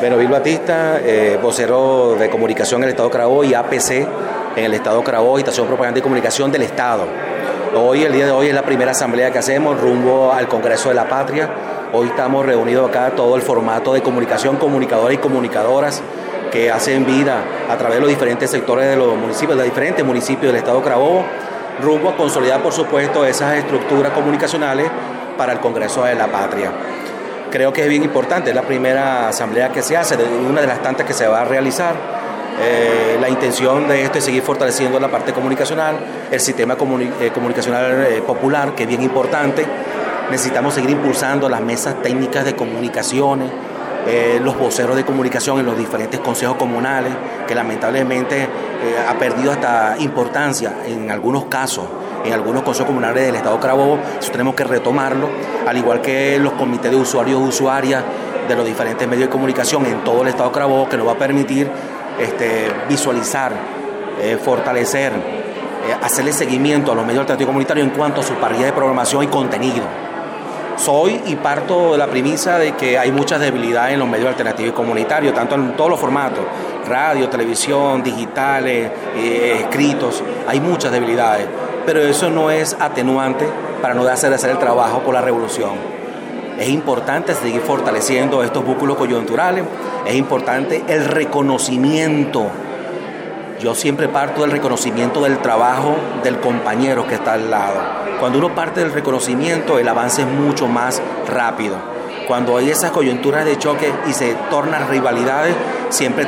Bueno, Bill Batista, vocero de comunicación en el Estado Carabobo y APC en el Estado Carabobo, Estación Propaganda y Comunicación del Estado. El día de hoy es la primera asamblea que hacemos rumbo al Congreso de la Patria. Hoy estamos reunidos acá todo el formato de comunicación, comunicadores y comunicadoras que hacen vida a través de los diferentes sectores de los municipios, de los diferentes municipios del Estado Carabobo, rumbo a consolidar, por supuesto, esas estructuras comunicacionales para el Congreso de la Patria. Creo que es bien importante, es la primera asamblea que se hace, una de las tantas que se va a realizar. La intención de esto es seguir fortaleciendo la parte comunicacional, el sistema comunicacional popular, que es bien importante. Necesitamos seguir impulsando las mesas técnicas de comunicaciones, los voceros de comunicación en los diferentes consejos comunales, que lamentablemente ha perdido hasta importancia en algunos casos. En algunos consejos comunales del Estado Carabobo, eso tenemos que retomarlo, al igual que los comités de usuarios y usuarias de los diferentes medios de comunicación en todo el Estado Carabobo, que nos va a permitir visualizar, fortalecer, hacerle seguimiento a los medios alternativos comunitarios en cuanto a su parrilla de programación y contenido. Soy y parto de la premisa de que hay muchas debilidades en los medios alternativos y comunitarios, tanto en todos los formatos, radio, televisión, digitales, escritos, hay muchas debilidades. Pero eso no es atenuante para no hacer el trabajo por la revolución. Es importante seguir fortaleciendo estos vínculos coyunturales, es importante el reconocimiento. Yo siempre parto del reconocimiento del trabajo del compañero que está al lado. Cuando uno parte del reconocimiento, el avance es mucho más rápido. Cuando hay esas coyunturas de choque y se tornan rivalidades, siempre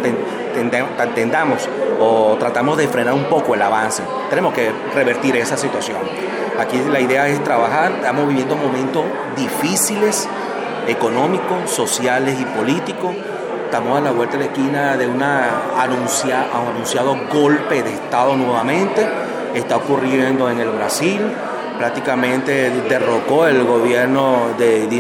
tendamos o tratamos de frenar un poco el avance. Tenemos que revertir esa situación. Aquí la idea es trabajar, estamos viviendo momentos difíciles, económicos, sociales y políticos. Estamos a la vuelta de la esquina de un anunciado golpe de Estado nuevamente. Está ocurriendo en el Brasil. Prácticamente derrocó el gobierno de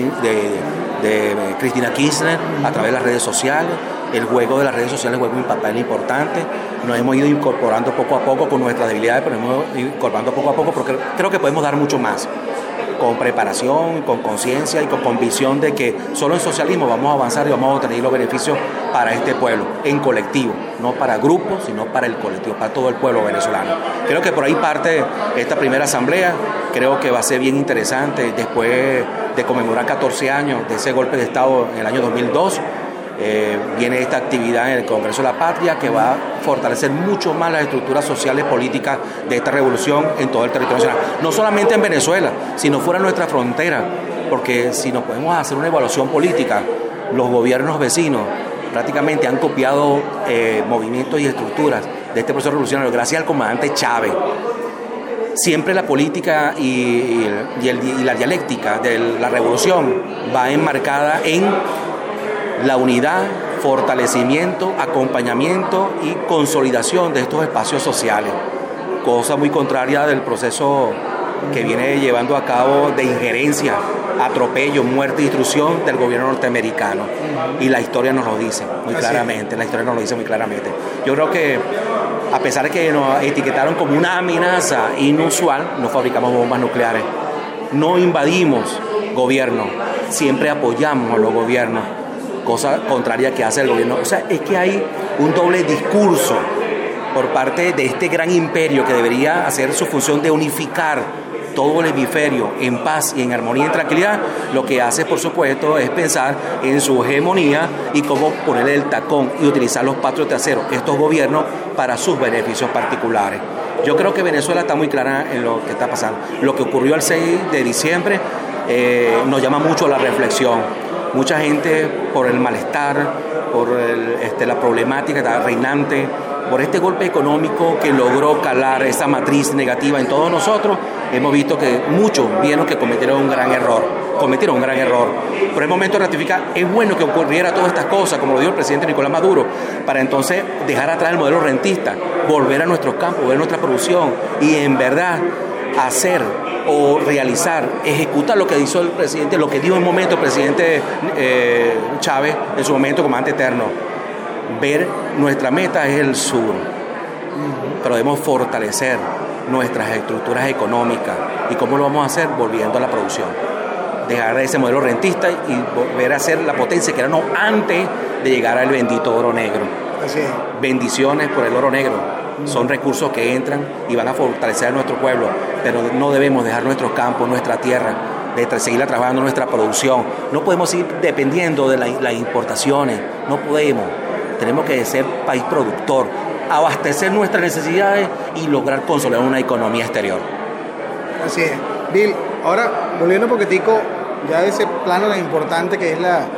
Cristina Kirchner a través de las redes sociales. El juego de las redes sociales juega un papel importante. Nos hemos ido incorporando poco a poco con nuestras debilidades, pero hemos ido incorporando poco a poco porque creo que podemos dar mucho más. Con preparación, con conciencia y con convicción de que solo en socialismo vamos a avanzar y vamos a obtener los beneficios para este pueblo, en colectivo, no para grupos, sino para el colectivo, para todo el pueblo venezolano. Creo que por ahí parte esta primera asamblea, creo que va a ser bien interesante después de conmemorar 14 años de ese golpe de Estado en el año 2002. Viene esta actividad en el Congreso de la Patria que va a fortalecer mucho más las estructuras sociales políticas de esta revolución en todo el territorio nacional. No solamente en Venezuela, sino fuera de nuestra frontera, porque si nos podemos hacer una evaluación política, los gobiernos vecinos prácticamente han copiado movimientos y estructuras de este proceso revolucionario gracias al comandante Chávez. Siempre la política y la dialéctica de la revolución va enmarcada en la unidad, fortalecimiento, acompañamiento y consolidación de estos espacios sociales, cosa muy contraria del proceso que viene llevando a cabo de injerencia, atropello, muerte y destrucción del gobierno norteamericano. Y la historia nos lo dice muy claramente, Yo creo que a pesar de que nos etiquetaron como una amenaza inusual, no fabricamos bombas nucleares, no invadimos gobierno, siempre apoyamos a los gobiernos, cosa contraria que hace el gobierno. O sea, es que hay un doble discurso por parte de este gran imperio que debería hacer su función de unificar todo el hemisferio en paz y en armonía y en tranquilidad. Lo que hace, por supuesto, es pensar en su hegemonía y cómo ponerle el tacón y utilizar los patrios traseros, estos gobiernos, para sus beneficios particulares. Yo creo que Venezuela está muy clara en lo que está pasando. Lo que ocurrió el 6 de diciembre nos llama mucho a la reflexión. Mucha gente, por el malestar, por la problemática reinante, por este golpe económico que logró calar esa matriz negativa en todos nosotros, hemos visto que muchos vieron que cometieron un gran error. Por el momento de ratificar, es bueno que ocurriera todas estas cosas, como lo dijo el presidente Nicolás Maduro, para entonces dejar atrás el modelo rentista, volver a nuestros campos, volver a nuestra producción y en verdad hacer o realizar, ejecutar lo que hizo el presidente, lo que dijo en un momento el presidente Chávez, en su momento comandante eterno. Ver nuestra meta es el sur, pero debemos fortalecer nuestras estructuras económicas. ¿Y cómo lo vamos a hacer? Volviendo a la producción. Dejar ese modelo rentista y volver a ser la potencia que éramos antes de llegar al bendito oro negro. Así es. Bendiciones por el oro negro. Son recursos que entran y van a fortalecer a nuestro pueblo, pero no debemos dejar nuestros campos, nuestra tierra, de seguir trabajando nuestra producción. No podemos ir dependiendo de las importaciones, no podemos. Tenemos que ser país productor, abastecer nuestras necesidades y lograr consolidar una economía exterior. Así es. Bill, ahora volviendo un poquitico ya de ese plano tan importante que es la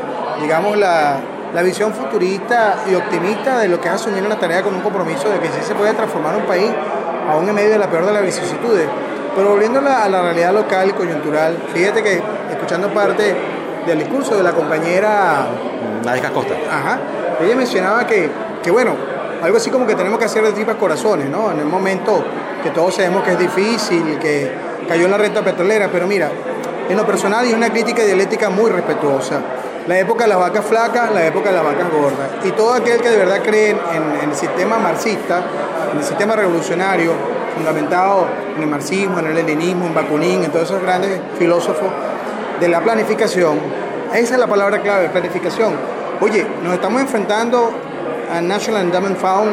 visión futurista y optimista de lo que es asumir una tarea con un compromiso de que sí se puede transformar un país aún en medio de la peor de las vicisitudes. Pero volviendo a la realidad local, coyuntural, fíjate que escuchando parte del discurso de la compañera Nadesca Costa, ella mencionaba que bueno, algo así como que tenemos que hacer de tripas corazones, ¿no? En el momento que todos sabemos que es difícil, que cayó la renta petrolera, pero mira, en lo personal y una crítica dialéctica muy respetuosa. La época de las vacas flacas, la época de las vacas gordas. Y todo aquel que de verdad cree en el sistema marxista, en el sistema revolucionario, fundamentado en el marxismo, en el leninismo, en Bakunin, en todos esos grandes filósofos de la planificación. Esa es la palabra clave, planificación. Oye, nos estamos enfrentando a National Endowment Fund,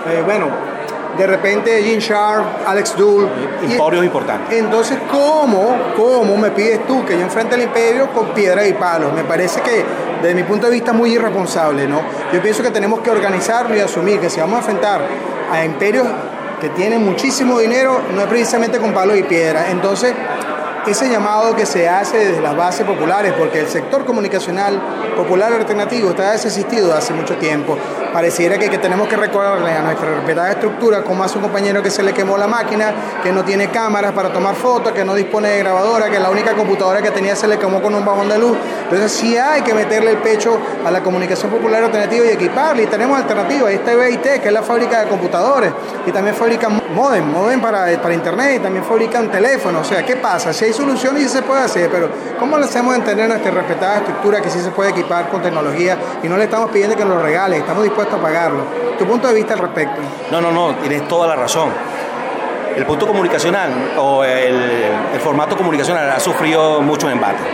de repente Gene Sharp, Alex Dool. Emporios importantes. Entonces, ¿cómo me pides tú que yo enfrente al imperio con piedra y palos? Me parece que, desde mi punto de vista, muy irresponsable, ¿no? Yo pienso que tenemos que organizarlo y asumir que si vamos a enfrentar a imperios que tienen muchísimo dinero, no es precisamente con palos y piedra. Entonces, ese llamado que se hace desde las bases populares, porque el sector comunicacional popular alternativo está desistido hace mucho tiempo. Pareciera que tenemos que recordarle a nuestra respetada estructura cómo hace un compañero que se le quemó la máquina, que no tiene cámaras para tomar fotos, que no dispone de grabadora, que la única computadora que tenía se le quemó con un bajón de luz. Entonces sí hay que meterle el pecho a la comunicación popular alternativa y equiparla. Y tenemos alternativas. Ahí está BIT, que es la fábrica de computadores, y también fabrican modem para internet, y también fabrican teléfonos. O sea, ¿qué pasa? Si hay soluciones y se puede hacer, pero ¿cómo le hacemos entender a nuestra respetada estructura que sí se puede equipar con tecnología y no le estamos pidiendo que nos lo regale, estamos dispuestos a pagarlo? ¿Tu punto de vista al respecto? No, tienes toda la razón. El punto comunicacional o el formato comunicacional ha sufrido muchos embates.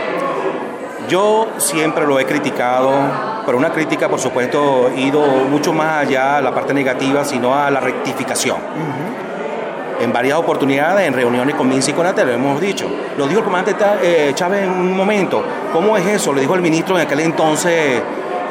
Yo siempre lo he criticado, pero una crítica, por supuesto, ido mucho más allá a la parte negativa, sino a la rectificación. En varias oportunidades, en reuniones con Minsk y con ATE, lo hemos dicho. Lo dijo el comandante Chávez en un momento. ¿Cómo es eso? Le dijo el ministro en aquel entonces...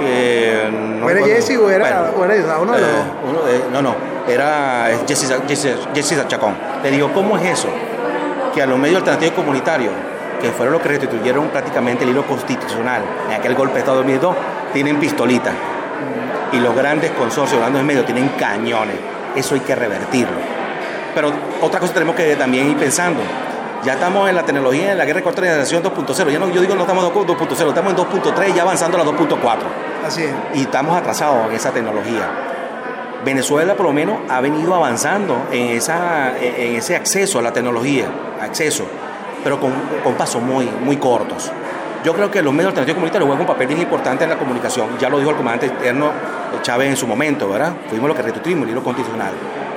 ¿Era Jesse o era uno de los? No, era Jesse Chacón. Le digo, ¿cómo es eso? Que a los medios alternativos comunitarios, que fueron los que restituyeron prácticamente el hilo constitucional en aquel golpe de Estado de 2002, tienen pistolitas. Y los grandes consorcios, los grandes medios, tienen cañones. Eso hay que revertirlo. Pero otra cosa tenemos que también ir pensando. Ya estamos en la tecnología, en la guerra de cuarta generación 2.0. Yo digo no estamos en 2.0, estamos en 2.3, ya avanzando a la 2.4. Así es. Y estamos atrasados en esa tecnología. Venezuela por lo menos ha venido avanzando en ese acceso a la tecnología, pero con pasos muy cortos. Yo creo que los medios alternativos comunitarios juegan un papel bien importante en la comunicación. Ya lo dijo el comandante externo Chávez en su momento, ¿verdad? Fuimos los que restituimos el hilo constitucional.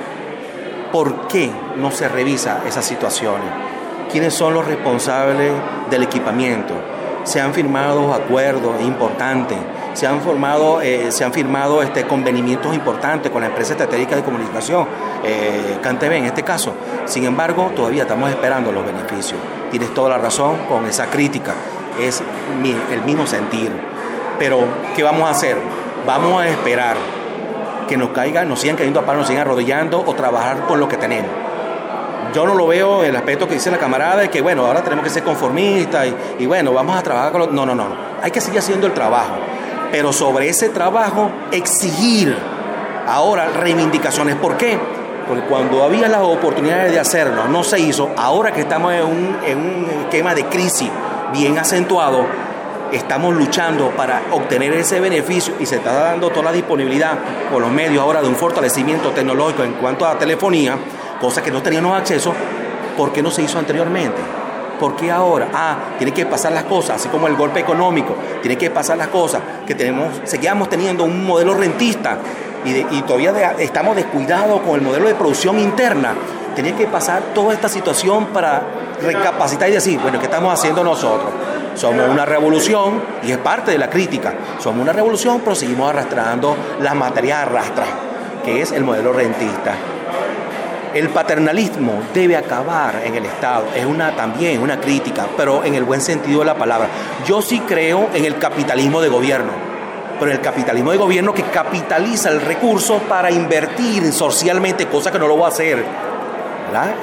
¿Por qué no se revisa esas situaciones? ¿Quiénes son los responsables del equipamiento? Se han firmado acuerdos importantes, se han firmado convenimientos importantes con la empresa estratégica de comunicación, CanTV en este caso. Sin embargo, todavía estamos esperando los beneficios. Tienes toda la razón con esa crítica, es el mismo sentir. Pero, ¿qué vamos a hacer? Vamos a esperar que nos sigan cayendo a palos, nos sigan arrodillando o trabajar con lo que tenemos. Yo no lo veo en el aspecto que dice la camarada de que, bueno, ahora tenemos que ser conformistas y bueno, vamos a trabajar con lo... No. Hay que seguir haciendo el trabajo. Pero sobre ese trabajo, exigir ahora reivindicaciones. ¿Por qué? Porque cuando había las oportunidades de hacerlo, no se hizo. Ahora que estamos en un esquema de crisis bien acentuado, estamos luchando para obtener ese beneficio y se está dando toda la disponibilidad con los medios ahora de un fortalecimiento tecnológico en cuanto a telefonía, cosa que no teníamos acceso. ¿Por qué no se hizo anteriormente? ¿Por qué ahora? Tienen que pasar las cosas, así como el golpe económico, tienen que pasar las cosas, que seguíamos teniendo un modelo rentista y todavía estamos descuidados con el modelo de producción interna. Tenía que pasar toda esta situación para recapacitar y decir, bueno, ¿qué estamos haciendo nosotros? Somos una revolución, y es parte de la crítica. Somos una revolución, pero seguimos arrastrando las materias arrastras, que es el modelo rentista. El paternalismo debe acabar en el Estado. Es también una crítica, pero en el buen sentido de la palabra. Yo sí creo en el capitalismo de gobierno, pero el capitalismo de gobierno que capitaliza el recurso para invertir socialmente, cosa que no lo va a hacer, ¿verdad?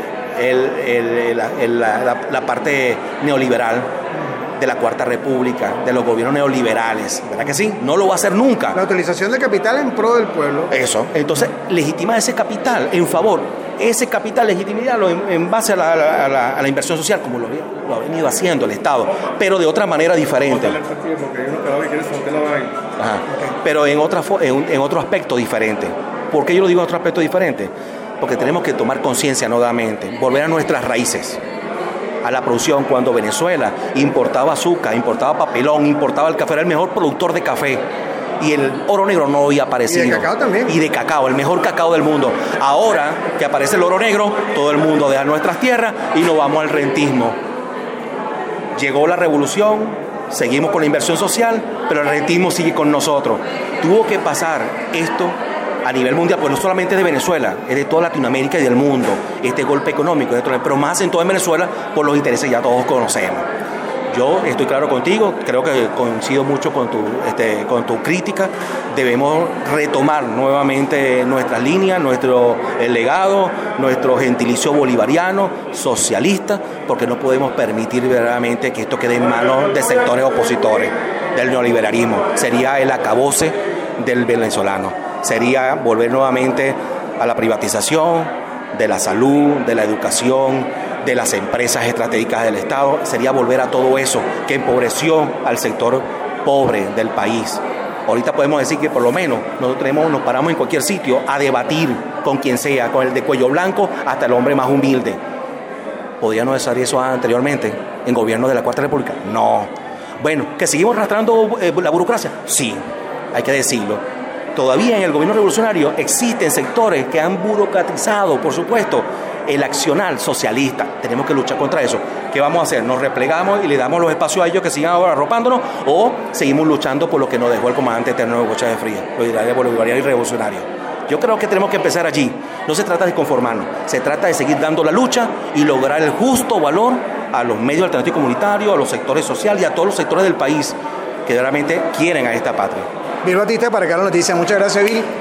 La parte neoliberal de la Cuarta República, de los gobiernos neoliberales, ¿verdad que sí? No lo va a hacer nunca. La utilización del capital en pro del pueblo. Eso. Entonces, legitima ese capital en favor. Ese capital, legitimidad en base a la inversión social, como lo ha venido haciendo el Estado, pero de otra manera diferente. Ajá. Pero en otro aspecto diferente. ¿Por qué yo lo digo en otro aspecto diferente? Porque tenemos que tomar conciencia nuevamente, volver a nuestras raíces, a la producción. Cuando Venezuela importaba azúcar, importaba papelón, importaba el café, era el mejor productor de café. Y el oro negro no había aparecido. Y de cacao también. Y de cacao, el mejor cacao del mundo. Ahora que aparece el oro negro, todo el mundo deja nuestras tierras y nos vamos al rentismo. Llegó la revolución, seguimos con la inversión social, pero el rentismo sigue con nosotros. Tuvo que pasar esto a nivel mundial, pues no solamente de Venezuela, es de toda Latinoamérica y del mundo, este golpe económico, pero más en toda Venezuela por los intereses ya todos conocemos. Yo estoy claro contigo, creo que coincido mucho con tu crítica. Debemos retomar nuevamente nuestras líneas, nuestro legado, nuestro gentilicio bolivariano, socialista, porque no podemos permitir verdaderamente que esto quede en manos de sectores opositores del neoliberalismo. Sería el acabose del venezolano. Sería volver nuevamente a la privatización de la salud, de la educación, de las empresas estratégicas del Estado. Sería volver a todo eso que empobreció al sector pobre del país. Ahorita podemos decir que por lo menos nosotros nos paramos en cualquier sitio a debatir con quien sea, con el de cuello blanco hasta el hombre más humilde. ¿Podría no ser eso anteriormente en gobierno de la Cuarta República? No. Bueno, ¿que seguimos arrastrando la burocracia? Sí, hay que decirlo. Todavía en el gobierno revolucionario existen sectores que han burocratizado, por supuesto, el accionar socialista. Tenemos que luchar contra eso. ¿Qué vamos a hacer? ¿Nos replegamos y le damos los espacios a ellos que sigan ahora arropándonos? ¿O seguimos luchando por lo que nos dejó el comandante eterno de Bocha de Fría, los ideales bolivarianos y revolucionarios? Yo creo que tenemos que empezar allí. No se trata de conformarnos, se trata de seguir dando la lucha y lograr el justo valor a los medios alternativos comunitarios, a los sectores sociales y a todos los sectores del país que realmente quieren a esta patria. Bill Batista para Carlos Noticias. Muchas gracias, Bill.